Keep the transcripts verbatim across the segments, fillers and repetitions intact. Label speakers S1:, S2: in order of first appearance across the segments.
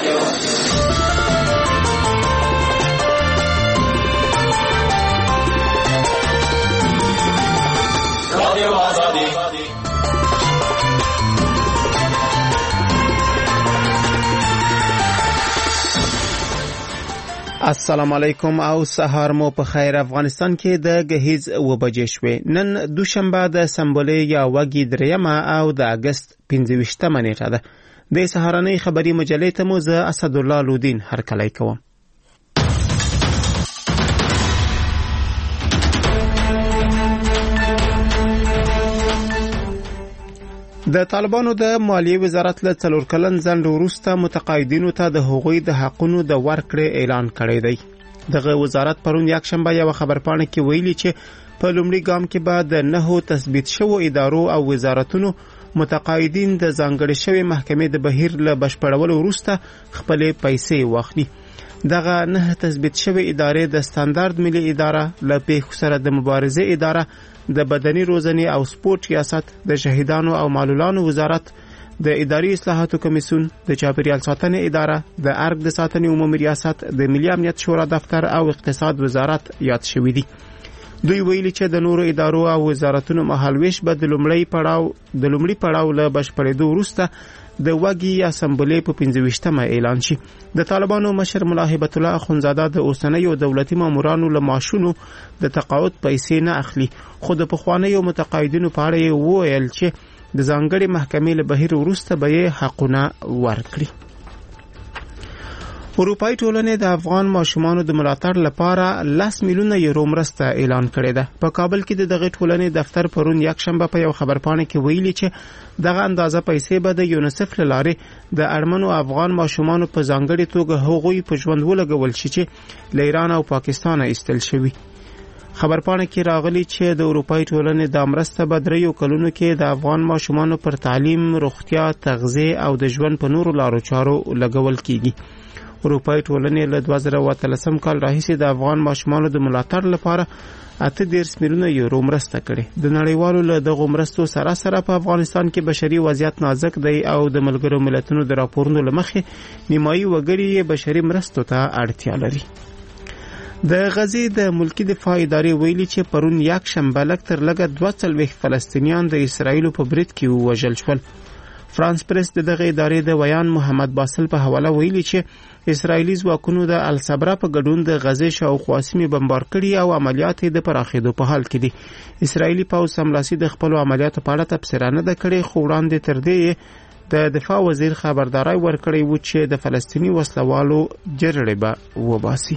S1: رادیو آزادی.
S2: السلام علیکم او سهار مو په خیر. افغانستان کې د گهیز و بجې شوې. نن دوشنبه د سمبولې یا وګي دریمه او د اگست پنځه ویشتمه نیټه ده. د سهارنۍ خبري مجلې ته مو زه اسدالله لودین هرکلی کوم. د طالبانو د مالیې وزارت له څلور کلن ځنډ وروسته متقاعدینو ته د هغوی د حقونو د ورکړې اعلان کړی دی. دغه وزارت پرون یکشنبه یو خبرپاڼه کې ویلي چې په لومړي ګام کې به د نهو تثبیت شوو ادارو او وزارتونو متقاعدین د ځانګړې شوې محکمې د بهیر له بشپړولو وروسته خپلې پیسې واخلي. دغه نه تثبیت شوې ادارې د ستاندارد ملي اداره، له پیښو سره د مبارزې اداره، د بدني روزنې او سپورت ریاست، د شهیدانو او معلولانو وزارت، د اداري اصلاحاتو کمیسیون، د چاپیریال ساتنې اداره، د ارګ د ساتنې عمومي ریاست، د ملي امنیت شورا دفتر او اقتصاد وزارت یاد شوي دي. دوی ویلي چې د نورو ادارو او وزارتونو مهالویش به د لومړی پړاو د لومړي پړاو له بشپړېدو وروسته د وګي یا سمبولې په پنځه ویشتمه اعلان شي. د طالبانو مشر ملا هیبت الله اخونزاده د اوسنیو دولتي مامورانو له معاشونو د تقاعد پیسې نه اخلي، خو د پخوانیو متقاعدینو په اړه یې وویل چې د ځانګړې محکمې له بهیر وروسته به یې حقونه ورکړي. اروپایي ټولنې د افغان ماشومانو د ملاتړ لپاره لس میلیونه یورو مرسته اعلان کړې ده. په کابل کې د دغه ټولنې دفتر پرون یکشنبه په یو خبرپاڼه کې ویلي چې دغه اندازه پیسې به د یونیسف له لارې د اړمنو افغان ماشومانو په ځانګړې توګه هغوی په ژوند ولګول شي چې له ایران او پاکستان ایستل شوي. خبرپاڼه کې راغلی چې د اروپایي ټولنې د مرسته به دریو کلونو کې د افغان ماشومانو پر تعلیم، روغتیا، تغذیه او د ژوند په نورو لارو چارو لګول کیږي. اروپایي ټولنې له دوه زره اتلسم کال راهیسې د افغان ماشومانو د ملاتړ لپاره اته دېرش میلیونه یورو مرسته کړې. د نړیوالو له دغو مرستو سره سره په افغانستان کې بشري وضعیت نازک دی او د ملګرو ملتونو د راپورونو له مخې نیمایي وګړي بشري مرستو ته اړتیا لري. د غزې د ملکی دفاع ادارې ویلي چې پرون یکشنبه لږ تر لږه دوه څلوېښت فلسطینیان د اسرایلو په برید کې ووژل شول. فرانس پریس د دغه ادارې د ویان محمد باسل په حواله ویلي چې اسرایلی ځواکونو د الصبرا په ګډون د غزې شاوخوا سیمې بمبار کړي او عملیات د پراخېدو په حال کې دي. اسرایلی پوځ سملاسي د خپلو عملیاتو په اړه تبصره نه ده کړې، خو وړاندې تر دې د دفاع وزیر خبرداري ورکړې و چې د فلسطیني وسلوالو جرړې به وباسي.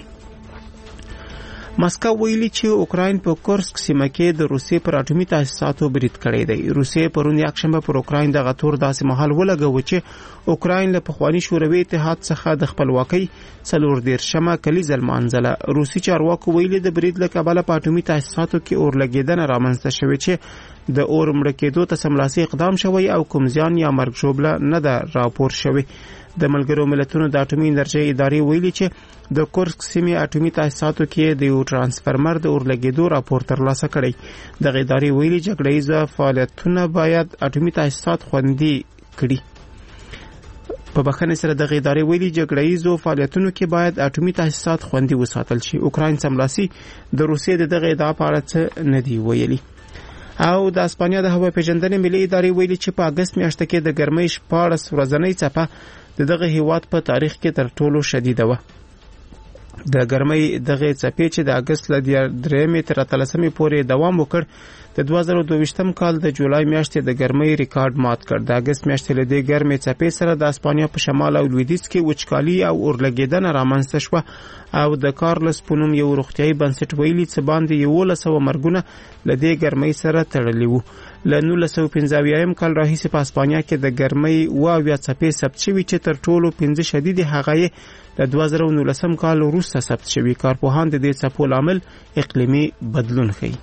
S2: مسکو ویلي چې اوکراین په کورسک سیمه کې د روسیې پر اټومي تاسیساتو برید کړی دی. روسیې پرون یکشنبه پر اوکراین دغه تور داسې مهال ولګوه چې اوکراین له پخواني شوروي اتحاد څخه د خپلواکۍ څلور دېرشمه کلیزه لمانځله. روسي چارواکو ویلي د برید له کبله په اټومي تاسیساتو کې اورلګېدنه رامنځته شوې چې د اور مړه کېدو ته سملاسي اقدام شوی او کوم زیان یا مرګ ژوبله نه ده راپور شوی. د ملګرو ملتونو د اټومي انرژۍ ادارې ویلي چې د کورسک سیمې اټومي تاسیساتو کې د یو ترانسفرمر د اورلګېدو راپور ترلاسه کړی. دغه ادارې ویلي جګړه ییزه فعالیتونه باید اټومي تاسیسات خوندي کړي. په بخښنې سره دغه ادارې ویلي جګړه ییزو فعالیتونو کې باید اټومي تاسیسات خوندي وساتل شي. اوکراین سملاسي د روسیې د دغه ادعا په اړه څه نه دی ویلي. او د اسپانیا د هوا پیژندنې ملي ادارې ویلي چې په اگست میاشته کې د ګرمۍ شپاړس ورځنۍ څپه د دغه هیواد په تاریخ کې تر ټولو شدیده وه. د ګرمۍ دغه څپې چې د اگست له درېیمې تر اتلسمې پورې دوام وکړ د دوه زره دوه ویشتم کال د جولای میاشتې د ګرمۍ ریکارډ مات کړ. د اگست میاشتې له دې ګرمې څپې سره د اسپانیا په شمال او لویدیځ کې وچکالي او اورلګېدنه رامنځته شوه او د کارلس په نوم یو روغتیایي بنسټ ویلي څه باندې یولس سوه مرګونه له دې ګرمۍ سره تړلي وو. له نولس سوه پنځه اویایم کال راهیسې په اسپانیا کې د ګرمۍ اوه اویا څپې ثبت شوي چې تر ټولو پنځه شدیدې هغه یې د دوه زره نولسم کال وروسته ثبت شوي. کارپوهان د دې څپو لامل اقلیمي بدلون ښیي.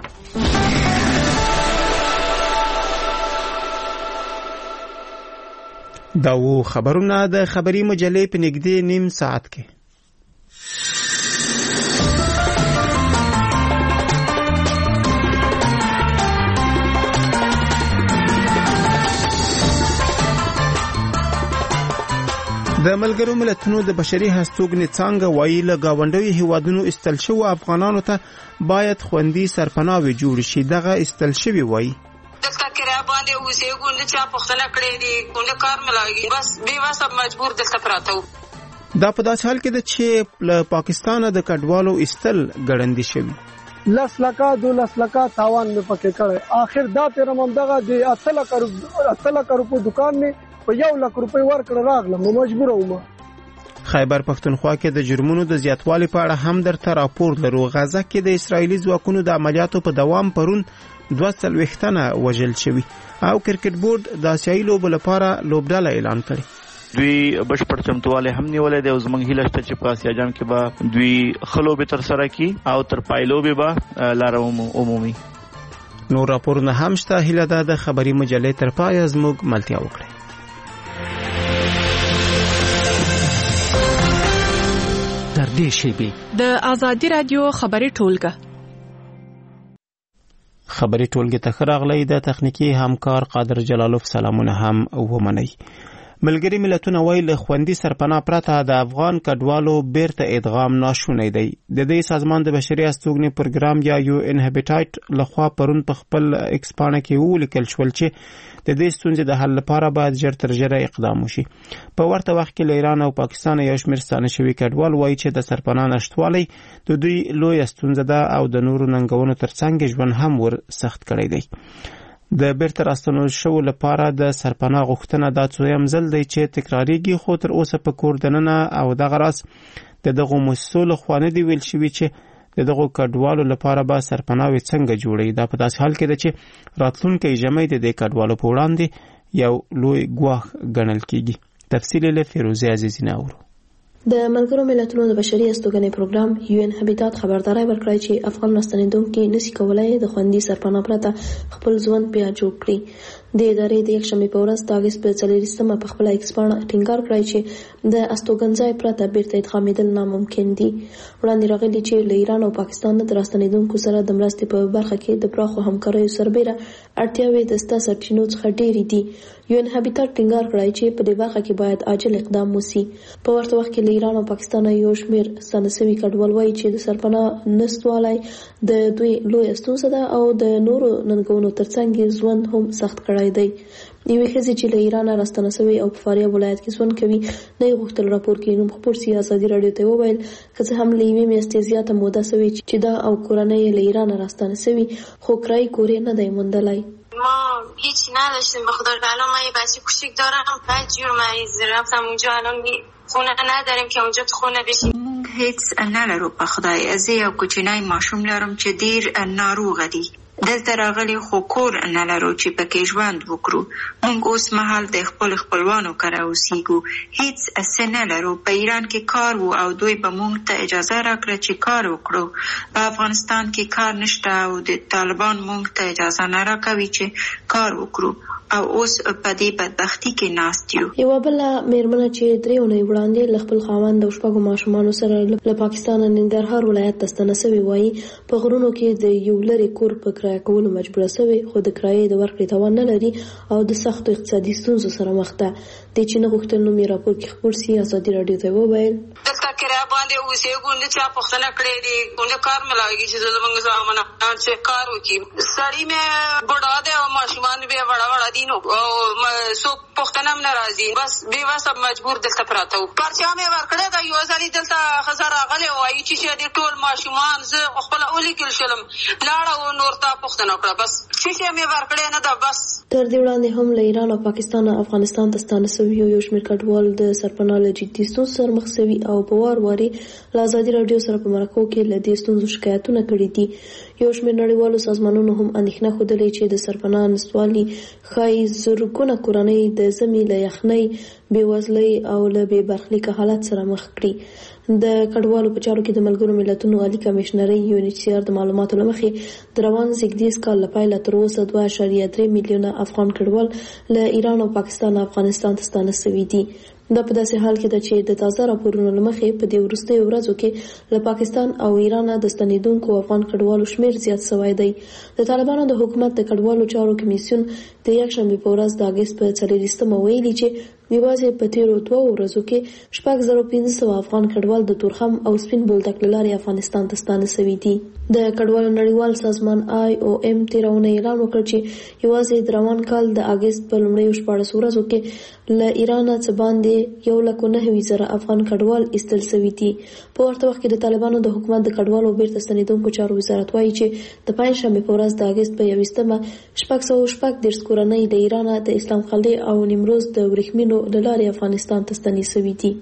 S2: دا و خبرونه د خبري مجلې په نږدې نیم ساعت کې. د ملګرو ملتونو د بشري هستوګنې څانګه وایي له ګاونډیو هیوادونو استل شوو افغانانو ته باید خوندي سرپناوي جوړ شي. دغه استل شوي وایي
S3: دلته کرایه باندې اوسېږو، نه چا پوښتنه کړې دي، نه کار ملاویږي، بس بې وسه مجبور دلته پراته وو.
S2: دا په داسې حال کې ده چې له پاکستانه د کډوالو استل ګړندي شوي.
S4: لس لکه دولس لکه تاوان مې پکې کړی. آخر دا تېرم همدغه د اته لکه اته لکه روپو دکان مې په یو لک روپۍ ورکړه راغلم، نو مجبوره وم.
S2: خیبر پښتونخوا کې د جرمونو د زیاتوالي په اړه هم درته راپور لرو. غزه کې د اسرایلي ځواکونو د عملیاتو په دوام پرون دوه څلوېښت تنه وژل شوي او کرکټ بورډ د آسیایي لوبو لپاره لوبډله اعلان کړې.
S5: دوی بشپړ چمتوالی هم نیولې دی او زموږ هیله شته چې په آسیا جام کې به دوی ښه لوبې ترسره کړي او تر پای لوبې به لاره عمومي.
S2: نور راپورونه هم شته. هیله ده د خبري مجلې تر پایه زموږ ملتیا وکړي.
S6: تر دې شیبې
S7: د آزادي رادیو خبري ټولګه
S2: خبري ټولګه ته راغلي. د تخنیکی همکار قادر جلالوف سلامونه هم ومني. ملګری ملتونه وایي له خوندي سرپناه پرته د افغان کډوالو بیرته ادغام ناشونی دی. د دې سازمان د بشري هستوګنې پروګرام یا یو ان هابیټایټ لخوا پرون په خپل ایکس پاڼه کې ولیکل شول چې د دې ستونزې د حل لپاره باید ژر تر ژره اقدام وشي. په ورته وخت کې له ایران او پاکستان یو شمېر ستانه شوي کډوال وایي چې د سرپناه نشټوالی د دوی لویه ستونزه ده او د نورو ننګونو ترڅنګ ژوند هم ور سخت کړی دی. د بیرته راستنول شو لپاره د سرپناه غوښتنه دا څویم ځل دی چې تکراریږي، خو تر اوسه په کور دننه او دغه راس د دغو مؤسسو لخوا نه دی ویل شوي چې د دغو کډوالو لپاره به سرپناوي څنګه جوړي. دا په داسې حال کې ده چې راتلونکی ژمی د دې کډوالو په وړاندې یو لوی ګواښ ګڼل کیږي. تفصیل له فیروزه عزیزی ناورو.
S8: د ملګرو ملتونو د بشري هستوګنې پروګرام یو ان هابیټات خبرداري ورکړی چې افغان راستنیدونکي نشي کولای د خوندي سرپناه پرته خپل ژوند بیا جوړ کړي. د ادارې د یکشنبې په ورځ د اګست په څلوېښتمه په خپله ایکس پاڼه ټینګار کړی چې د استوګنځای پرته بیرته ادغامېدل ناممکن دي. وړاندې راغلي چې له ایران او پاکستان د راستنیدونکو سره د مرستې په برخه کې د پراخو همکاریو سربیره اړتیاوې د ستا سرچینو څخه ډېرې دي. یو ان هابیټات ټینګار کړی چې په دې برخه کې باید عاجل اقدام وشي. په ورته وخت کې له ایران او پاکستان یو شمېر ستانه شوي کډوال وایي چې د سرپناه نشتوالی د دوی لویه ستونزه ده او د نورو ننګونو ترڅنګ ژوند هم سخت کړی دی. یوې ښځې چې له ایرانه راستنه شوې او په فاریاب ولایت کې ژوند کوي نه یې غوښتل راپور کړي. نوم خپور سي ازادي راډیو ته وویل که څه هم له یوې میاشتې زیاته موده شوې چې دا او کورنۍ یې له ایرانه راستنه شوي، خو کرایي کور یې نه دی موندلی.
S9: ما هیچی نداشتیم به خدا. الان من یه بچه کوچیک دارم، پنج جور مریض رفتم اونجا، الان خونه نداریم که اونجا تو خونه بشیم.
S10: هیڅ نه لرو په خدای. زه یو کوچنی ماشوم لرم چې ډیر ناروغه دی. دلته راغلي خو کور نه لرو چې پکې ژوند وکړو. موږ اوس مهال د خپل خپلوانو کره اوسېږو. هیڅ څه نه لرو. په ایران کې کار وو او دوی به موږ ته اجازه راکړه چې کار وکړو. په افغانستان کې کار نشته او د طالبان موږ ته اجازه نه راکوي چې کار وکړو او اوس په دې بدبختي کې ناست یو.
S8: یوه بله مېرمنه چې درې اونۍ وړاندې له خپل خاوند او شپږو ماشومانو سره له پاکستان ننګرهار ولایت ته ستنه شوې وایي په غرونو کې د یو لرې کور په کرایه کولو مجبوره شوې، خو د کرایې د ورکړې توان نه لري او د سختو اقتصادي ستونزو سره مخ ده. دې چې نه غوښتل نوم یې راپور کې خپور سي ازادي راډیو ته وویل
S3: دلته کرایه باندې اوسېږو، نه چا پوښتنه کړې دي، نه کار ملاویږي چې زموږ زامنه چې کار وکړي. سړی مې بوډا دی او ماشومان مې وړه وړه دي، نو څوک پوښتنه هم نه راځي. بس بې وسه مجبور دلته پراته وو. پرچه مې ورکړی ده. یو ځلې دلته ښځه راغلې وایي چې د ټول ماشومان زه خپله ولیکل شلم، لاړه و نور ته پوښتنه وکړه. بس شیشه مې ورکړی نه ده. بس
S8: تر دې وړاندې هم له ایران او پاکستان افغانستان ته ستانه شوي یو شمېر کډوال د سرپناه له جدي ستونزو سره مخ شوي او په وار وارې له ازادي راډیو سره په مرکو کې له دې ستونزو شکایتونه کړي دي. یو شمېر نړیوالو سازمانونو هم اندېښنه ښودلې چې د سرپناه نشتوالي ښایي زرګونه کورنۍ د ژمي له یخنۍ، بېوزلۍ او له بې برخلیکه حالت سره مخ کړي. د کډوالو په چارو کې د ملګرو ملتونو عالي کمیشنرۍ یو ان ایچ سی آر د معلوماتو له مخې د روان زېږدیز کال له پیله تر اوسه دوه اعشاریه درې میلیونه افغان کډوال له ایران او پاکستان افغانستان ته ستانه شوي دي. دا په داسې حال کې ده چې د تازه راپورونو له مخې په دې وروستیو ورځو کې له پاکستان او ایران د ستنېدونکو افغان کډوالو شمېر زیات شوی دی. د طالبانو د حکومت د کډوالو چارو کمیسیون د یکشنبې په ورځ د اګست په څلوېښتمه ویلي چې یوازې په تیرو دوه ورځو کې شپږ زره پنځه سوه افغان کډوال د تورخم او سپین بولدک له لارې افغانستان ته ستانه شوي دي. د کډوالو نړیوال سازمان آی او ایم تېره اونۍ اعلان وکړ چې یوازې د روان کال د اګست په لومړیو شپاړسو ورځو کې له ایرانه څه باندې یو لک نهه زره افغان کډوال ایستل شوي دي. په ورته وخت کې د طالبانو د حکومت د کډوالو بیرته ستنېدونکو چارو وزارت وایي چې د پنجشنبې په ورځ د اګست په یوویشتمه شپږ سوه شپږ دېرش کورنۍ د ایرانه د اسلام خلدې او نیمروز د ورېښمینو له لارې افغانستان ته ستنې شوي دي.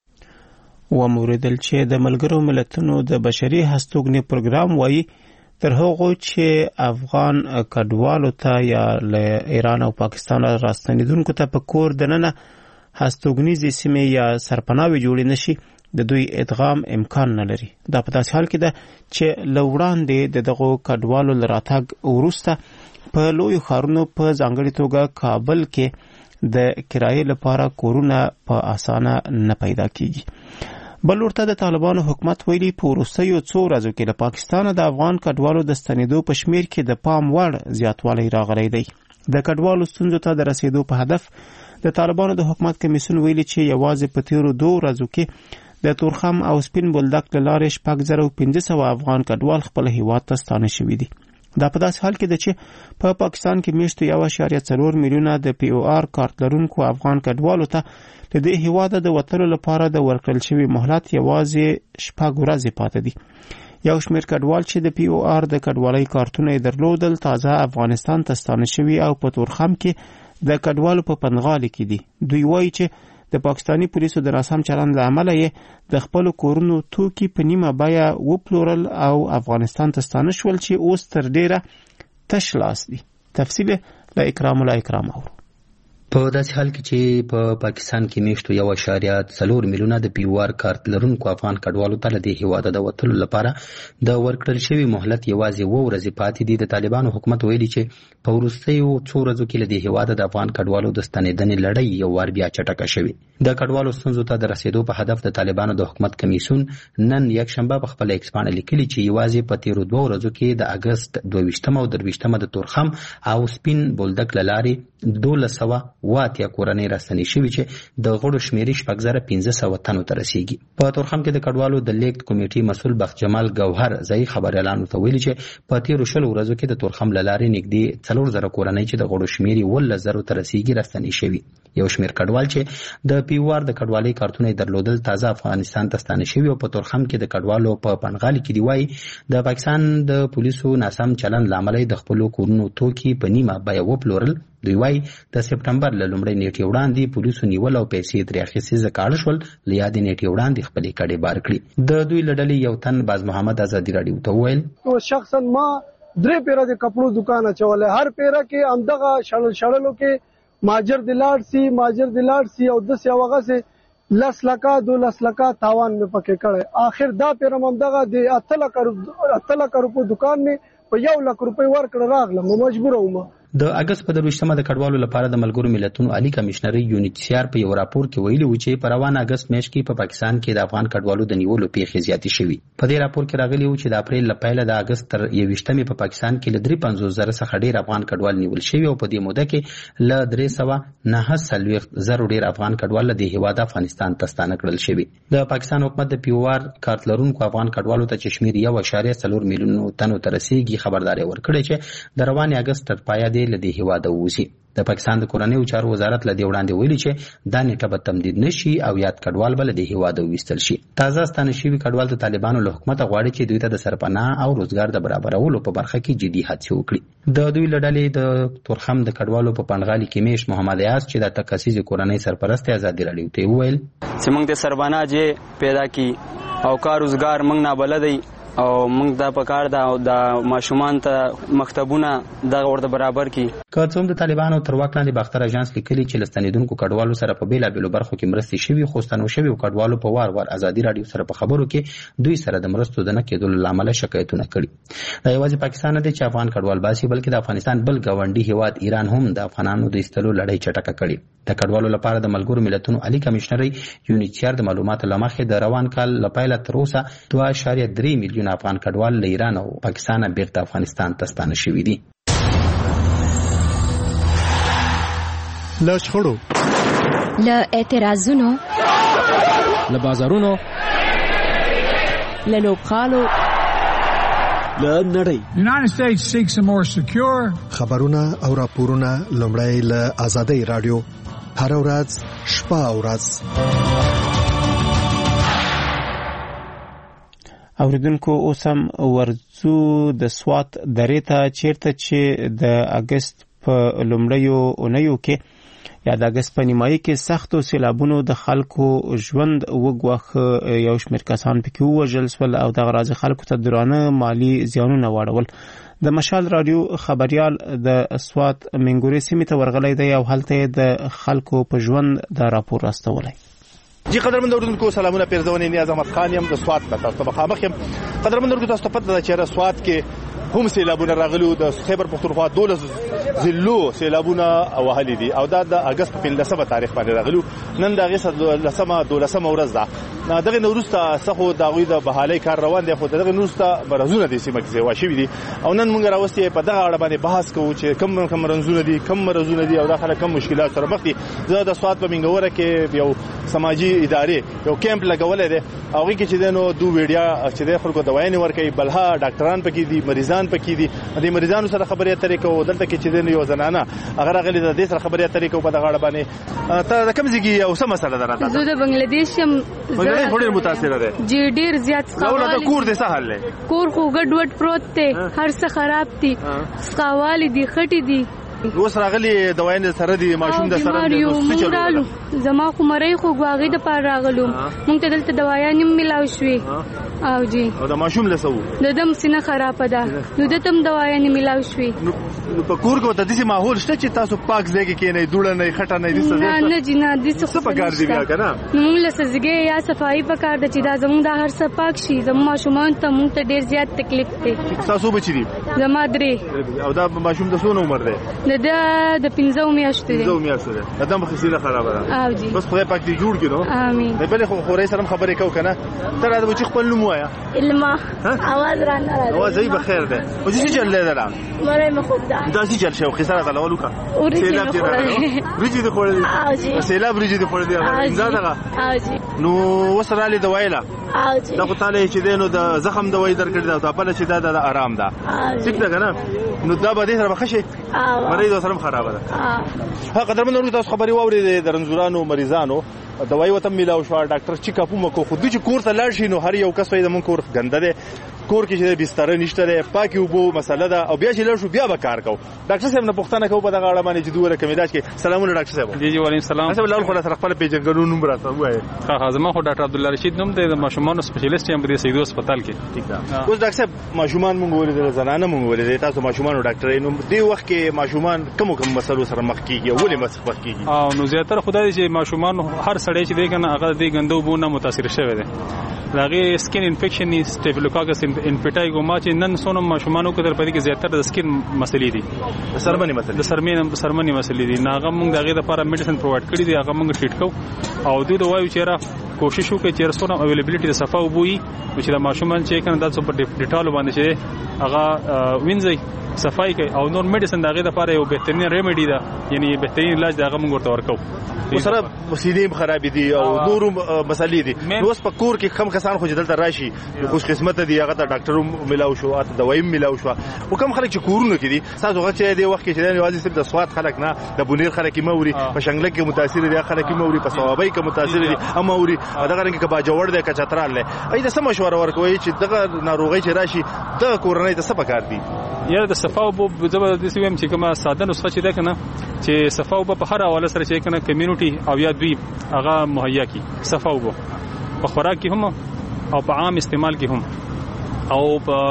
S2: وموریدل چې د ملګرو ملتونو د بشري هستوګنې پروګرام وایي تر هغو چې افغان کډوالو ته یا له ایران او پاکستان راستنېدونکو ته په کور دننه هستوګنیزې سیمې یا سرپناوې جوړې نشي د دوی ادغام امکان نه لري. دا په داسې حال کې ده چې له وړاندې د دغو کډوالو له راتګ وروسته په لویو ښارونو په ځانګړې توګه کابل کې د کرایې لپاره کورونه په اسانه نه پیدا کیږي. بل ورته د طالبانو حکومت ویلي په وروستیو څو ورځو کې له پاکستانه د افغان کډوالو د ستنېدو په شمیر کې د پام وړ زیاتوالی راغلی دی. د کډوالو ستونزو ته د رسېدو په هدف د طالبانو د حکومت کمیسیون ویلي چې یوازې په تیرو دوه ورځو کې د تورخم او سپین بولدک له لارې شپږ زره پنځه سوه افغان کډوال خپل هیواد ته ستانه شوي دي. دا په داسې حال کې ده چې په پا پاکستان کې میاشتو یو اعشاریه څلور میلیونه د پی او آر کارت لرونکو افغان کډوالو ته د دې هیواده د وتلو لپاره د ورکړل شوي مهلت یوازې شپږ ورځې پاتې دي. یو شمېر کډوال چې د پی او آر د کډوالۍ کارتونه یې درلودل تازه افغانستان ته ستانه شوي او په تورخم کې د کډوالو په پنغالي کې دي. دوی وایي چې د پاکستانی پولیسو د ناسم چلند له امله یې د خپلو کورونو توکي په نیمه بیه وپلورل او افغانستان ته ستانه شول چې اوس تر ډیره تش لاس دي. تفصیل له اکرام الله اکرام اورو.
S11: په داسې حال کې چې په پاکستان کې میاشتو یو اعشاریه څلور میلیونه د پی او آر کارت لرونکو افغان کډوالو ته له دې هیواده د وتلو لپاره د ورکړل شوي مهلت یوازې اووه ورځې پاتې دي. د طالبانو حکومت ویلي چې په وروستیو څو ورځو کې له دې هیواده د افغان کډوالو د ستنېدنې لړۍ یو وار بیا چټکه شوې. د کډوالو ستونزو ته د رسېدو په هدف د طالبانو د حکومت کمیسیون نن یکشنبه په خپله ایکس پاڼه لیکلي چې یوازې په تیرو دوه ورځو کې د اګست دوه ویشتمه او درویشتمه د تورخم او سپین بولدک له لارې دولس سوه اوه اتیا کورنۍ راستنې شوي چې د غړو شمېرې شپږ زره پنځه سوه تنو ته رسیږي. په تورخم کې د کډوالو د لیږد کمیټې مسؤل بخت جمال ګوهر ځایي خبریالانو ته ویلي چې په تیرو شلو ورځو کې د تورخم له لارې نږدې څلور زره کورنۍ چې د غړو شمېرې اوولس زرو ته رسیږي راستنې شوي. یو شمېر کډوال چې د پی او آر د کډوالۍ کارتونه یې درلودل تازه افغانستان ته ستانه شوي او په تورخم کې د کډوالو په پنغالي کې دي. وایي د پاکستان د پولیسو ناسم چلند له امله د خپلو کورونو توکي په نیمه بیه وپلورل. دوی وایي د سپټمبر له لومړۍ نیټې وړاندې پولیسو نیول او پیسې ترې اخیستې ځکه اړ شول له یادې نیټې وړاندې خپلې کډې بار کړي. د دوی له ډلې یو تن باز محمد ازادي راډیو ته وویل
S4: شخصا ما درې پیره د کپړو دکان اچولی، هر پیره کې همدغه شړل شړلو کې ماجر د لاړ سي ماجر د لاړ سي او داسې او هغسې لس لکه دولس لکه تاوان مې پکې کړی. آخر دا پیره م همدغه د اته لکه اته لکه روپو دکان مې په یو لک روپۍ ورکړه راغلم، مجبوره وم.
S11: د اګست په درویشتمه د کډوالو لپاره د ملګرو ملتونو عالی کمشنري یونیسیار په یو راپور کې ویلي و چې په روان اګست میاشت کې په پا پاکستان کې د افغان کډوالو د نیولو پیښې زیاتې شوي. په دې راپور کې راغلي و چې د اپریل له پیله د اګست تر یوویشتمې په پاکستان کې له درې پنځوس زره څخه ډېر افغان کډوال نیول شوي او په دې موده کې له درې سوه نهه څلوېښت زرو ډېر افغان کډوال له دې هېواده افغانستان ته ستانه کړل شوي. د پاکستان حکومت د پی او آر کارت لرونکو افغان کډوالو ته چې شمېر یو اعشاریه څلور میلیونو تنو ته رسیږي خبرداری ورکړی چې د روان اګست تر پایه دې له دې هېواده ووځي. د پاکستان د کورنیو چارو وزارت له دې وړاندې ویلي چې دا نیټه به تمدید نشي او یاد کډوال به له دې هېواده وویستل شي. تازه ستانه شوي کډوال د طالبانو له حکومته غواړي چې دوی ته د سرپناه او روزګار د برابرولو په برخه کې جدي هڅې وکړي. د دوی له ډلې د تورخم د کډوالو په پنغالي کې میش محمد ایاز چې د تکسیز کورنۍ سرپرست ازادي راډیو ته وویل
S12: چې موږ د سرپناه جې پیدا کی او کار روزګار موږ نه بلدی او موږ دا پکار دا او د ماشومان ته مکتبونه د ورته برابر کی.
S11: که څوم د طالبانو تر واک لاندې باختر اژانس لیکلي چې لستنیدونکو کډوالو سره په بیلابیلو برخو کې مرستې شوي خو ستنو شوي کډوالو په وار وار ازادي راډیو سره په خبرو کې دوی سره د مرستو د نه کېدلو له امله شکایتونه کړي. دا یوازې پاکستان نه دی چې افغان کډوال باسي بلکې د افغانستان بل ګاونډي هیواد ایران هم د افغانانو د ایستلو لړۍ چټکه کړې. د کډوالو لپاره د ملګرو ملتونو عالی کمشنري یونیسیار د معلوماتو له مخې د روان کال له پیله تر اوسه دوه اعشاریه درې میلیونه افغان کډوال له ایران او پاکستان بیرته افغانستان ته ستانه شوي دي.
S13: له شخړو له اعتراضونو،
S6: له بازارونو،
S13: له لوبغالو،
S14: له نړۍ.
S15: United States seeks a more secure.
S16: خبرونه او راپورونه لومړی له آزادۍ رادیو هر ورځ شپه او ورځ.
S2: اوریدونکو اوس هم ورځو د سوات درې ته چیرته چې د اگست په لومړیو اونیو کې یا د اگست په نیمایي کې سختو سیلابونو د خلکو ژوند وګواښه، یو شمېر کسان پکې ووژل شول او دغه راځي خلکو ته درانه مالي زیانونه واړول. د مشال رادیو خبريال د سوات منګوري سیمې ته ورغلی دی او هلته د خلکو په ژوند د راپور راستولی.
S17: جی قدرمن اوریدونکو سلامونه، پیرزونې نیاز احمد خان یم د سوات په تاسو ته مخامخ یم. قدرمن اوریدونکو تاسو ته پته ده چې سوات کې هم سیلابونه راغلي، د خیبر پختونخوا دولس ضلعو سیلابونه وهلي دي او دا د اگست په پنځلسمه تاریخ باندې راغلي. نن د اگست لسمه دولسمه ورځ ده. دغه نوروسته څخه د غوی د بحالي کار روان دی، خو دغه نوروسته مرزونه دي سیمه کې وا شوی دي او نن موږ راوستي په دغه اړه باندې بحث کوو چې کم کم مرزونه دي، کم مرزونه دي او دا خلک کم مشکلات سره مخ دي. زه د سوات په منګوره کې یو سماجی ادارې یو کیمپ لګولې ده او هغه کې چې دنو دوه ویډیا چې د خلکو دوايانې ورکوي، بلها ډاکټران پکې دي، مریضان پکې دي. د مریضانو سره خبرې اترې کوو. دلته کې چې دنو یو زنانه هغه راغلي د دې سره خبرې اترې کوو په دغه اړه باندې. ته کوم ځای او څه مسله ده؟
S18: زه د بنگلاديش يم.
S17: بنگلاديش ډېر متاثر ده.
S18: جی ډېر زیات
S17: سخاوالي. دا کور دې سهال لې.
S18: کور خو ګډ وډ پروت ته، هر څه خراب دي، سخاوالي دي، خټي دي.
S17: اوس راغلي دوايان سره دي، ماشوم د سره دي.
S18: څه چلو؟ زما خو مړی خو غواغې د پاره راغلو. مونږ ته دلته دوايان ملاو شوې. او جی
S17: او د ماشوم لسو
S18: د دم سینه خراب ده، نو د تم دوايان ملاو شوې.
S17: نو په کور کې د دې ماحول شته چې تاسو پاک ځای کې نه دوړه نه خټه نه دي څه
S18: نه نه جنا دي څه
S17: په کار دی بیا کنه.
S18: موږ له سزګي یا صفائی په کار د چې دا زموږ د هر څه پاک شي. زموږ ماشومان ته موږ ته ډیر زیات تکلیف دی.
S17: تاسو بچی دي؟
S18: زما درې.
S17: او دا ماشوم د څونه عمر دی؟
S18: د د پنځو میاشتو دی.
S17: پنځو میاشتو دی. دا هم خسینه خراب ده.
S18: او جی
S17: بس خدای پاک دې جوړ کړو.
S18: امين.
S17: نه بل خو خوري سره خبرې کو کنه. تر دا بچی خپل نوم وایا.
S18: علما اواز را نه راځي.
S17: اواز یې بخیر ده. او چې چل دی دا.
S18: مړی مخوب ده.
S17: دا چې چل شو خساره غلولو کا.
S18: سیلاب دی.
S17: ریجی دی خوري.
S18: او جی
S17: سیلاب ریجی دی خوري. دا دا.
S18: او جی
S17: نو وسراله دوایلا.
S18: او جی
S17: دا خو تعالی چې دینو د زخم دوای درکړی دا په بل چې دا د آرام ده. څه ده کنه. نو دا به دې سره بخښي. مریض سره خراب ده. ها قدرمن ورته تاسو خبري واوري د رنځورانو مریضانو دوايي وته ملاو شو. ډاکټر چې کاپو مکو خو د چې کور ته لاړ شي نو هر یو کس وي د مون کور ګنده ده، کور کې چې بستر نشته ده، پاکي وبو مسله ده او بیا چې لاړ شو بیا به کار کو. ډاکټر صاحب نه پښتنه کو په دغه اړه باندې چې دوه رقم علاج کې. سلامونه ډاکټر صاحب.
S19: جی جی وعلیکم السلام.
S17: تاسو لاول خو سره خپل پیژنګلو نوم راته وایي.
S19: ها حاضر خو ډاکټر عبد الله رشید نوم دی، د ماشومان سپیشلیست یم په سیدو هسپتال کې.
S17: ٹھیک ده. اوس ډاکټر صاحب ماشومان مونږ ولې زنانه مونږ ولې تاسو ماشومان ډاکټر نوم دی وخت کې ماشومان کوم کوم مسلو سره مخ کیږي ولې مخ کیږي؟
S19: او نو زیاتره خدای چې ماشومان هر سړی چې دی کنه هغه د غندو بونه متاثر شوی دی. لاغي سکین انفیکشن ني سټیفلوکاکس انفیټایګوما چې نن سونم ماشومانو کې تر پدې کې زیاتره د سکین مسلې دي،
S17: د سرمنې مسلې
S19: د سرمنې سرمنې مسلې دي. ناغه موږ دغه لپاره میډیسن پرووایډ کړی دی، هغه موږ ټریټ کوو او دوی د وایو چې را کوشش وکړي چې رسونه اویلیبিলিټي د صفه وبوي چې د ماشومان چې کنه د سپر ډیټالو باندې چې هغه وینځي صفای کوي او نور میډیسن دغه لپاره یو بهترین ریمیډي ده، یعنی بهترین علاج دغه موږ ورته ورکو.
S17: وسره مسیدیم خراب دي او نور مسلې دي. نو اوس په کور کې کم کسان خو جدل راشي خوش قسمت دي، هغه ته ډاکټر ملاو شو، اته دوايي ملاو شو. او کم خلک چې کورونه کې دي تاسو هغه چې دی وخت کې چې دی واځي صرف د سواد خلک نه د بونیر خلک موري په شنګله کې متاثر دي، خلک موري په ثوابای کې متاثر دي، اما موري دغه رنګ کې با جوړ دی کچترال له اې د سم مشوره ورکوي چې دغه ناروغي چې راشي د کورنۍ ته څه پکار دي.
S19: یا د صفاو په زبردستي ویم چې کومه ساده نسخه چې ده کنه چې صفاو په هر حواله سره چې کنه کمیونټي او یا دوی هغه مهیا کی صفاو په خوراک کې هم او په عام استعمال کې هم او په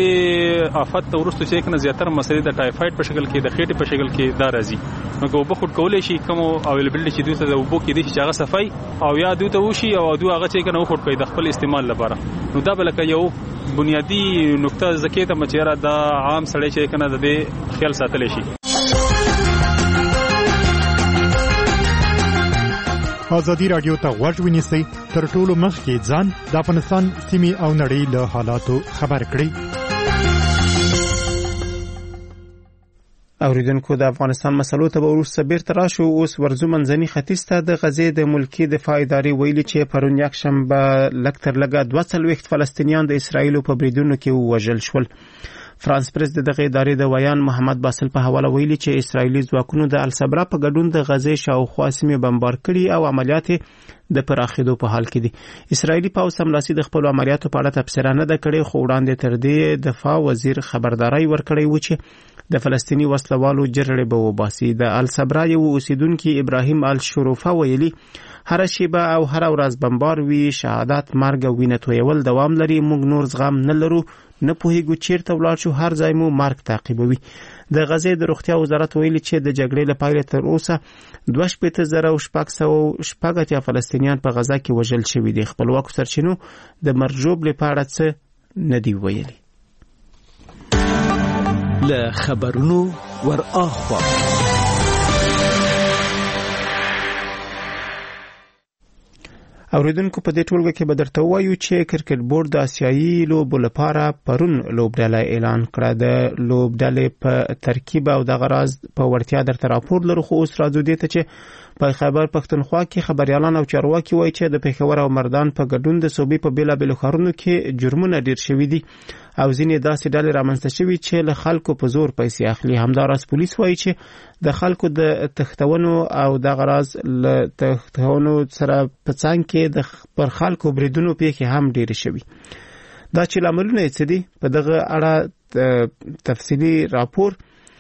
S19: دې آفت ورستو چې کنه زیاتره مسلې د ټایفاید په شکل کې د خېټې په شکل کې دا راځي. نو کو به خود کولای شي کوم اویلیبিলিټي چې دوی ته د وبو کې دي چې هغه صفای او یا دوی ته وشي او دوی هغه چې کنه وخت کوي د خپل استعمال لپاره. نو دا بلکې یو بنیادی نقطه ذکر ته مچېرا دا عام سړی چې کنه د دې خیال ساتل شي.
S20: آزادی رادیو ته غوږ ونیسئ، تر ټولو مخکې ځان د افغانستان سیمې او نړۍ له حالاتو خبر کړئ.
S2: اوریدونکو د افغانستان مسلو ته وروسته بیرته راشو. اوس ورزو منځني ختیځ ته د غزې د ملکی دفاع ادارې ویلي چې پرون یکشنبه لږ تر لږه دوه څلوېښت فلسطینیان د اسرایلو په بریدونو کې ووژل شول. فرانس پریس د دغه ادارې د ویان محمد باسل په حواله ویلي چې اسرایلی ځواکونو د الصبرا په ګډون د غزې شاوخوا سیمې بمبار کړي او عملیات د پراخېدو په حال کې دي. اسرایلی پوځ سملاسي د خپل عملیاتو په اړه تبصره نه ده کړې، خو وړاندې تر دې دفاع وزیر خبرداري ورکړې و چې د فلسطینی وسلوالو جرړې به وباسي. د الصبرا یو اوسیدونکو ابراهیم الشروفه ویلي هر شیبه او هر ورځ بمبار وی شهادت مرګ او وینه تویول دوام لري. موږ نور زغم نه لرو، نه پوهیږو چیرته ولاړ شو، هر ځای مو مرګ تعقیبوي. د غزې د روغتیا وزارت ویلي چې د جګړې لپاره تر اوسه دوه شپېته زره او شپږ سوه شپږ اتیا فلسطینیان په غزا کې وژل شوي دي. خپلواکو سرچینو د مرجوب لپاره څه نه دی ویلي.
S14: له خبرونو ور اخوا
S2: اوریدونکو په دې ټولګه کې به درته وایو چې کرکټ بورډ د آسیایي لوبو لپاره پرون لوبډله اعلان کړه. د لوبډلې په ترکیب او د غراض په ورتیا درته راپور لرو، خو اوس راځو دې ته چې په خیبر پښتونخوا کې خبريالان او چارواکي وایي چې د پېښور او مردان په ګډون د صوبې په بیلابېلو ښارونو کې جرمونه ډېر شوي دي او ځینې داسې ډلې رامنځته شوي چې له خلکو په زور پیسې اخلي. همداراز پولیس وایي چې د خلکو د تښتونو او د غراض له تښتونو سره په څنګ کې د پر خلکو بریدونو پیښې هم ډېرې شوي. دا چې لاملونه یې څه دي، په دغه اړه تفصیلي راپور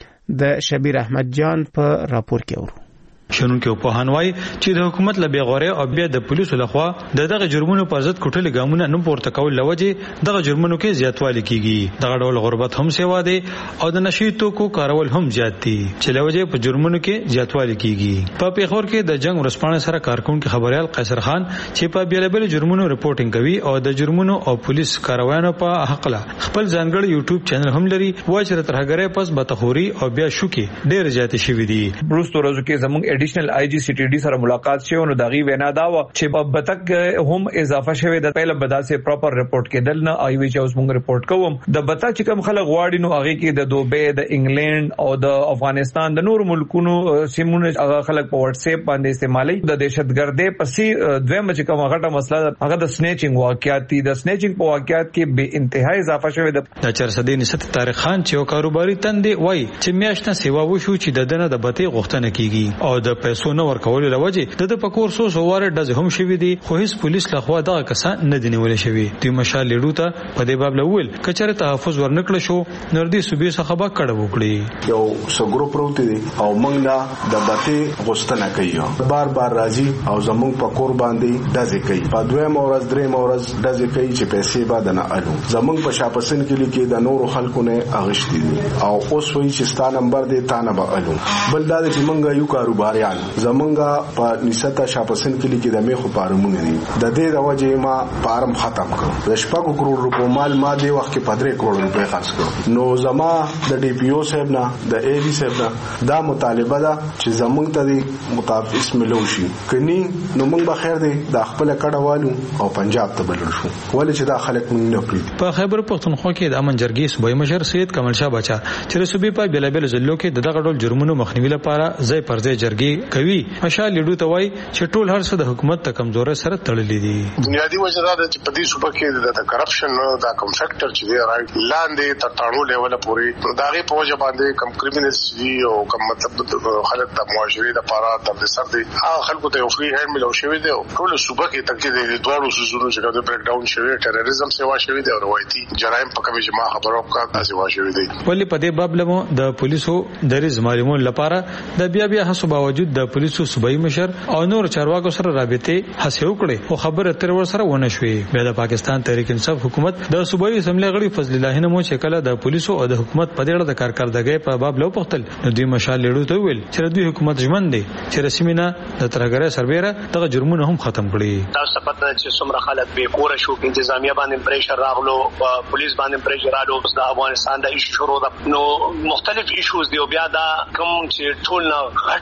S2: د شبیر احمد جان په راپور کې اورو.
S13: شنونکو په هنوای چې د حکومت له بیغوري او بیا د پولیسو لخوا د دغه جرمونو په ضد کوټل ګامونه نه پورته کول لوجه دغه جرمونو کې زیاتوالی کیږي. دغه ډول غربت هم سیوا دی او د نشي توکو کارول هم زیات دي چې لوجه په جرمونو کې زیاتوالی کیږي. په پیښور کې د جنگ ورسپانه سره کارکونکو خبريال قیصر خان چې په بیلابل جرمونو ریپورتینګ کوي او د جرمونو او پولیس کاروانو په حق له خپل ځانګړی یوټیوب چینل هم لري. وایي چې ترهګرۍ پس بتخوري او بیا شوکي ډېر زیات شوي دي.
S21: بروس تورزو کې زموږ ایډیشنل آی جی سی ټي ډي سره ملاقات شوه نو دغه وینا دا و چې په بتک هم اضافه شوه د پهله بداسه پراپر ریپورت کېدل نه آی وی چې اوس موږ ریپورت کوم د بتا چې کوم خلک غواړي نو هغه کې د دوبه د انګلند او د افغانستان د نور ملکونو سیمونه هغه خلک په واتس اپ باندې استعمالي د دهشتګردۍ پسې دویم چې کوم غټه مسله هغه د سنیچینګ واقعیت دي. د سنیچینګ په واقعیت کې به انتهای اضافه شوه.
S13: د چرسدي نسبت طارق خان چې یو کاروباري تندې وای چې میاشتنه سیوا وشو چې د دنه د بته غوښتنه کیږي او د پیسو نو ورکول لوجه د پکور سو سوار د هم شوی دي، خو هیڅ پولیس لخوا دغه کسان نه دی نیول شوی. دوی مشال لیډو ته په دې باب لول کچره تحفظ ورنکړ شو نردي صوبې څخه با کړه وکړي.
S22: یو سګرو پروت دي او موږ دا د بته غوښتنه کوي بار بار راځي او زموږ پکور باندې دځې کوي. په دوه مورز درې مورز دځې کوي چې پیسې بعد نه الو. زموږ په شاپسن کې لیکي د نورو خلکو نه اغشتي دي او اوس وایي چې ستا نمبر دې تا نه به الو. بل دا چې موږ یو کاروباریان زمونږه په نستا شاپسن کې لیکي د میخو پارمونه دي. د دې د وجې ما پارم ختم کړ. د شپږ کروڑ روپو مال ما دی وخت کې پدری کروڑ روپے خرڅ کړ. نو زما د ډي پی او صاحب نه د ای ډي صاحب نه دا مطالبه ده چې زمونږ ته د مطابق اسم لوشي کني نو موږ به خیر دی د خپل کډوالو او پنجاب ته بلل شو ولې چې دا خلک موږ نه کړی.
S13: په خیبر پښتونخوا کې د امن جرګې صوبایي مشر سید کمال شاه بچا چې صوبې په بیلابل ضلعو کې دغه ډول جرمونو مخنیوي لپاره ځای پر ځای جرګې کوي. مشال لیډو ته وای چې ټول هر څه د حکومت ته کمزوري سره تړلې دي.
S23: بنیادی وجه دا چې په دې صوبه کې د کرپشن دا کوم فیکټر چې دی راځي لاندې تر ټاړو لیول پورې داغه په وجه باندې کم کریمینلز دي او کم مطلب خلک د معاشري د لپاره د سر دي هغه خلکو ته فری هاند ملو شوی دی. ټول صوبه کې تک د دوه سوزونو چې د بریک ډاون شوی ټیرریزم سیوا شوی دی او روایتي جرایم په کومه جما خبرو کا تاسو واښوي دي.
S13: ولې په دې باب لمو د پولیسو د ریز معلومات لپاره د بیا بیا هڅو باوجود د پولیسو صوبایي مشر او نور چارواکو سره رابطه هڅه وکړي او خبره تر ور سره ونه شوې. بیا د پاکستان تحریک انصاف حکومت د صوبایي اسمبلی غړي فضل الله نمو چې کله د پولیسو او د حکومت په ډېر د کارکړدګۍ په باب لو پختل نو دوی مشال لیډو ته ویل چې دوی حکومت ژمن دي چې رسمینا د ترګره سربېره دغه جرمونه هم ختم کړي.
S24: تاسو پته چې څومره خلک به کور شو انتظامیه باندې پریشر راغلو پولیس باندې پریشر راغلو د افغانستان د ایشو شروع نو مختلف ایشوز دی او بیا دا کوم چې ټول نه غټه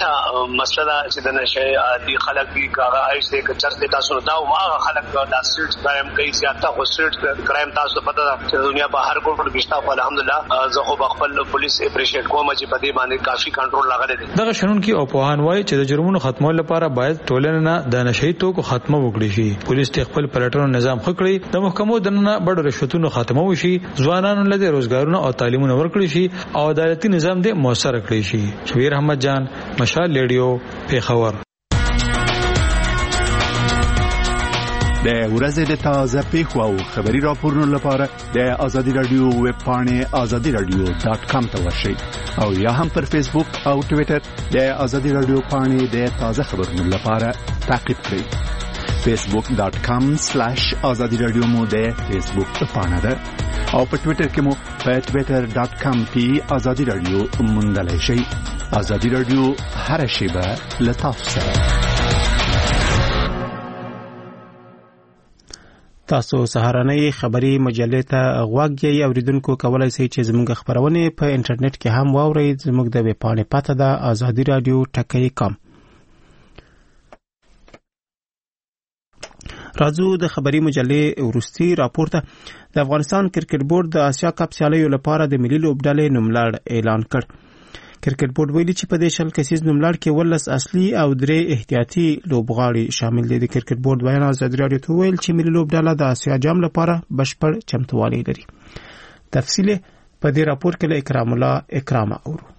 S24: مسله چې د نشه دي خلک دي هغه ایس دې کچر دې تاسو دا هغه خلک د سټ کرایم کوي زیاته خو سټ کرایم تاسو پته ده چې دنیا په هر کوټ کې شته. الحمدلله زه خو خپل پولیس اپریشیټ کوم چې په دې باندې کافي کنټرول لاغله دي.
S21: دغه شنونکو او پوهان وایي چې د جرمونو ختمولو لپاره باید ټولنه نه د نشئی توکو خاتمه وکړي شي. پولیس ته خپل پلټنو نظام خکړي، د محکمو دننه بډو رشوتونو خاتمه وشي، ځوانانو له روزګارونو او تعلیمونو ورکړي شي او عدالتي نظام دې موثر کړي شي. شبیر احمد جان، مشال ریډیو، پیښور.
S1: د ورځې د تازه پیښو او خبري راپورونو لپاره د آزادي رادیو ویب پاڼه آزادي رادیو ډاټ کام ته ورشئ او یا هم پر فیسبوک او ټوئیټر د آزادي رادیو پاڼه د تازه خبرونو لپاره تعقیب کړئ. فیسبوک ډاٹ کام سلیش آزادی رادیو مو د فیسبوک پاڼه ده او په ټوئیټر کې مو په ټوئیټر ډاٹ کام پی آزادی رادیو موندلای شئ. آزادی رادیو هر شیبه لطاف سره.
S2: تاسو سهارنۍ خبری مجلې ته غوږ یې اوریدونکو کولای شئ چې زموږ خبرونه په انټرنیټ کې هم واورئ. زموږ د ویب پاڼې پته ده آزادی رادیو ټکی کام. راځو د خبری مجلې ورستي راپور ته. د افغانستان کرکټ بورډ د آسیا کپ سیالیو لپاره د ملي لوبډلې نوملړ اعلان کړ. کرکټ بورډ ویلي چې په دې شل کسیز نوملړ کې ولس اصلي او درې احتیاطي لوبغاړي شامل دي. د کرکټ بورډ بیان آزادي رادیو ته ویل چې ملي لوبډله د آسیا جام لپاره بشپړ چمتووالی لري. تفصیل په دې راپور کې له اکرام الله اکرام اورو.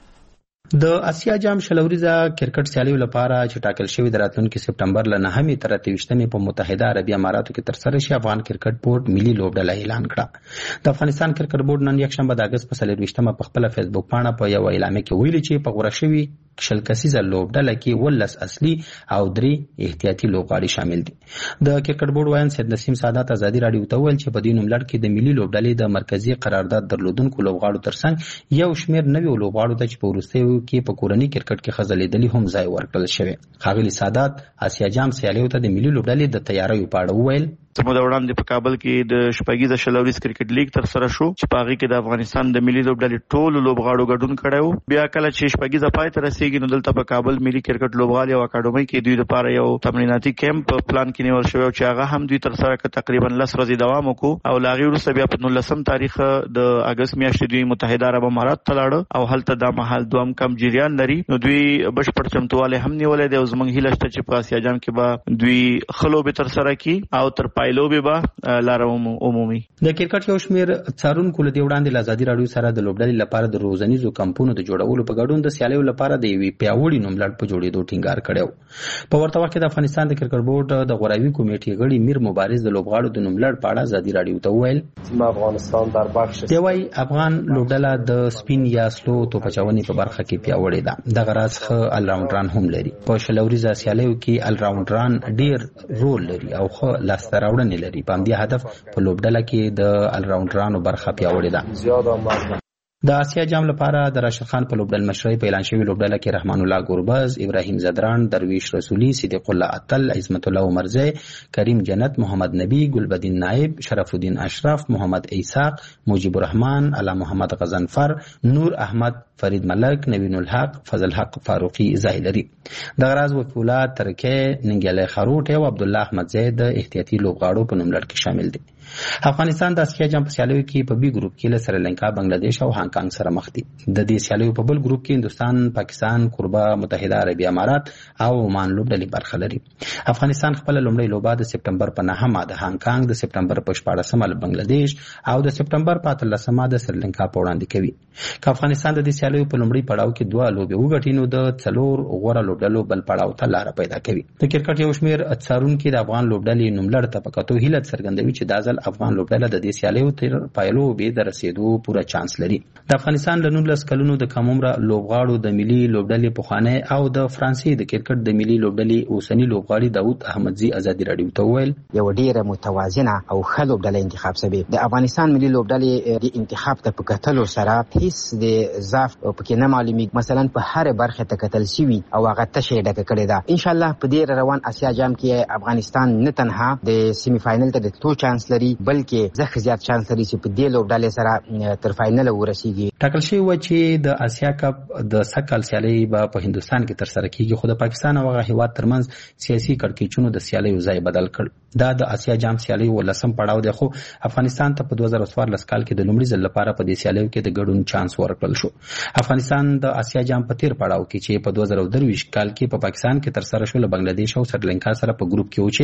S11: د آسیا جام شلوریزه کرکټ سیالیو لپاره چې ټاکل شوی د راتلونکي سپټمبر له نهمې تر اتهویشتمې په متحده عربي اماراتو کې ترسره شي افغان کرکټ بورډ ملي لوبډله اعلان کړه. د افغانستان کرکټ بورډ نن یکشنبه د اگست په څلرویشتمه په خپل فیسبوک پاڼه په یو اعلامیه کې ویلي چې په غوړه شوی شل کسیزه لوبډله کې ولس اصلي او درې احتیاطي لوبغاړي شامل دي. د کرکټ بورډ وایي سید نسیم سادات آزادي رادیو ته ویل چې په دې نوملړ کې د ملي لوبډلې د مرکزی قرارداد درلودونکو لوبغاړو ترڅنګ یو شمېر نوي لوبغاړو ته چې په وروستیو کې په کورنۍ کرکټ کې خزلیدلی هم ځای ورکړل شوی. ښاغلي سادات آسیا جام سیالیو ته د ملي لوبډلې د تیاریو په اړه وویل.
S5: زموږ د وړاندې په کابل کې د شپږیزه شلوریز کرکټ لیګ تر سره شو چې په هغه کې د افغانستان د ملي لوبډلې ټول لوبغاړو ګډون کړی و. بیا کله چې شپږیزه پای ته رسیږي نو دلته په کابل ملي کرکټ لوبغاړي او اکاډمۍ کې دوی لپاره یو تمریناتي کیمپ په پلان کې نیول شوی چې هغه هم دوی تر سره کړ. تقریبا لس ورځې دوام وکړو او لاغي وروسته بیا په نولسم تاریخ د اگست میاشتې دوی متحده عرب امارات ته لاړ او هلته د مهال دوام کم جریان لري. نو دوی بشپړ چمتواله هم نیولې دی او زموږ هیله شته چې په آسیا جام کې به دوی خلو به تر سره کی او تر پایلو به لاره عمومي.
S11: د کرکټ یو شمېر څارونکو له دې وړاندې له آزادي رادیو سره د لوبډلې لپاره د روزنیزو کمپونو د جوړولو په ګډون د سیالیو لپاره د یوې پیاوړي نوملړ په جوړېدو ټینګار کړی. په ورته وخت کې د افغانستان د کرکټ بورډ د غوراوي کمیټې غړي میر مبارز د لوبغاړو د نوملړ په اړه آزادي رادیو ته وویل.
S7: افغانستان در بخش
S11: دی وايي افغان لوبډله د سپین یا سلو توپچونې په برخه کې پیاوړې ده. دغه راز ښه الراونډران هم لري. په شلوریزه سیالیو کې الراونډران ډیر رول لري او ښه لاسته راوړنې لري. په همدې هدف په لوبډله کې د الراونډرانو برخه پیاوړې ده. د آسیا جام لپاره د راشد خان په لوبډل مشرۍ په اعلان شوی لوبډله کې رحمان الله ګوربز، ابراهیم زدران، درویش رسولی، صدیق الله اتل، عظمت الله عمرزی، کریم جنت، محمد نبی، ګلبدین نائب، شرف الدین اشرف، محمد ایساق، مجیب الرحمن، علا محمد غزنفر، نور احمد، فرید ملک، نوین الحق، فضل حق فاروقی ځای لري. دغه راز وکیلا ترکیه ننګیالی خروټ او عبد الله احمد زید د احتیاطي لوبغاړو په نوملړ کې شامل دي. افغانستان د آسیا جام په سیالیو کې په بي ګروپ کې له سریلانکا، بنگلاديش او هانګ کانګ سره مخ دي. د دې سیالیو په بل ګروپ کې هندستان، پاکستان، کوربه، متحده عربي امارات او عمان لوبډلې برخه لري. افغانستان خپل لومړی لوبه د سپټمبر په نهمه د هانګ کانګ، د سپټمبر په شپاړسمه له بنگلاديش او د سپټمبر په اتلسمه د سریلانکا په وړاندې کوي. که افغانستان د دې سیالیو په لومړی پړاو کې دوه لوبې وګټي نو د څلور غوره لوبډلو بل پړاو ته لار پیدا کوي. د کرکټ یو شمېر څارونکي د افغان لوبډلې نوملړ ته په کتو هیله څرګندوي چې دا ځل افغان لوبډله د دې سیالیو تر پایلو به د رسیدو پوره چانس لري. د افغانستان له نولس کلونو د کم عمره لوبغاړو د ملي لوبډلې پخوانی او د فرانسې د کرکټ د ملي لوبډلې اوسنی لوبغاړي داود احمدزي آزادي رادیو ته وویل
S9: یو ډیره متوازنه او ښه لوبډله انتخاب شوی. د افغانستان ملي لوبډلې د انتخاب ته په کتلو سره هیڅ د ضعف پکې نه معلومیږي. مثلا په هر برخه ته کتل شوی او هغه تشه ډکه کړې ده. ان شاء الله په دې روان آسیا جام کې افغانستان نه تنها د سیمی فائنل ته د تو چانس لري لري بلکې ځکه زیات چانس لري چې په دې لوبډلې سره تر فائنل ورسیږي.
S11: ټاکل شوی و چې د آسیا کپ د سکهال سیالي به په هندستان کې تر سره کیږي، خو د پاکستان او هغه هیواد ترمنځ سیاسي کړکېچونو د سیالیو ځای بدل کړ. دا د آسیا جام سیالي ولسم پړاو دی، خو افغانستان ته په دوه زره څوارلس کال کې د لومړي ځل لپاره په دې سیالیو کې د ګډون چانس ورکړل شو. افغانستان د آسیا جام په تیر پړاو کې چې په دوه زره درویشت کال کې په پاکستان کې تر سره شو له بنگلاديش او سریلانکا سره په ګروپ کې و